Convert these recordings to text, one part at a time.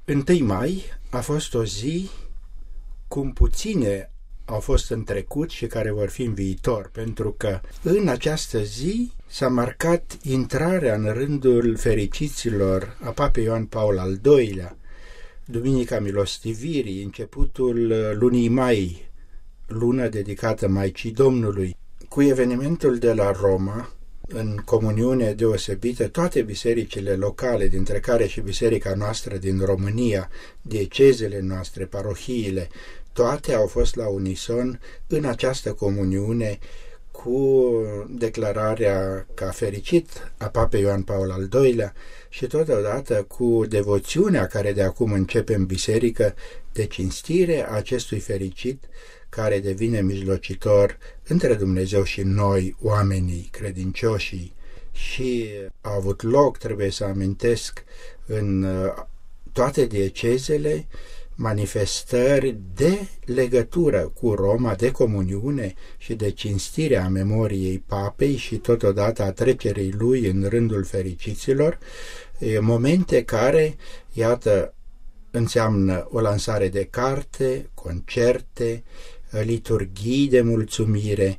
1 mai a fost o zi cum puține au fost în trecut și care vor fi în viitor, pentru că în această zi s-a marcat intrarea în rândul fericiților a Papei Ioan Paul al II-lea, Duminica Milostivirii, începutul lunii mai, lună dedicată Maicii Domnului. Cu evenimentul de la Roma, în comuniune deosebită, toate bisericile locale, dintre care și biserica noastră din România, diecezele noastre, parohiile, toate au fost la unison în această comuniune cu declararea ca fericit a Papei Ioan Paul al II-lea și totodată cu devoțiunea care de acum începe în biserică de cinstire a acestui fericit care devine mijlocitor între Dumnezeu și noi, oamenii, credincioșii. Și a avut loc, trebuie să amintesc, în toate diecezele manifestări de legătură cu Roma, de comuniune și de cinstire a memoriei papei și totodată a trecerii lui în rândul fericiților, momente care, iată, înseamnă o lansare de carte, concerte, liturghii de mulțumire.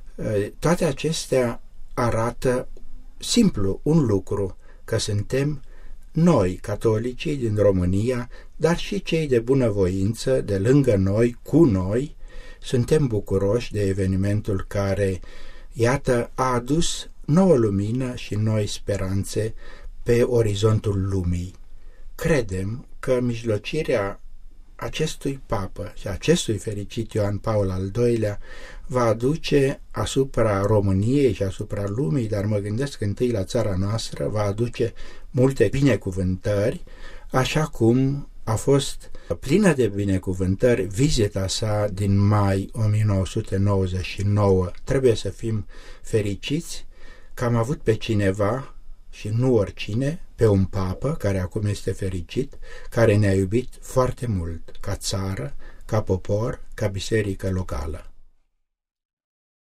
Toate acestea arată simplu un lucru, că suntem noi, catolicii din România, dar și cei de bunăvoință de lângă noi, cu noi, suntem bucuroși de evenimentul care, iată, a adus nouă lumină și noi speranțe pe orizontul lumii. Credem că mijlocirea acestui papă și acestui fericit Ioan Paul al II-lea va aduce asupra României și asupra lumii, dar mă gândesc întâi la țara noastră, va aduce multe binecuvântări, așa cum a fost plină de binecuvântări vizita sa din mai 1999. Trebuie să fim fericiți că am avut pe cineva, și nu oricine, pe un papă care acum este fericit, care ne-a iubit foarte mult, ca țară, ca popor, ca biserică locală.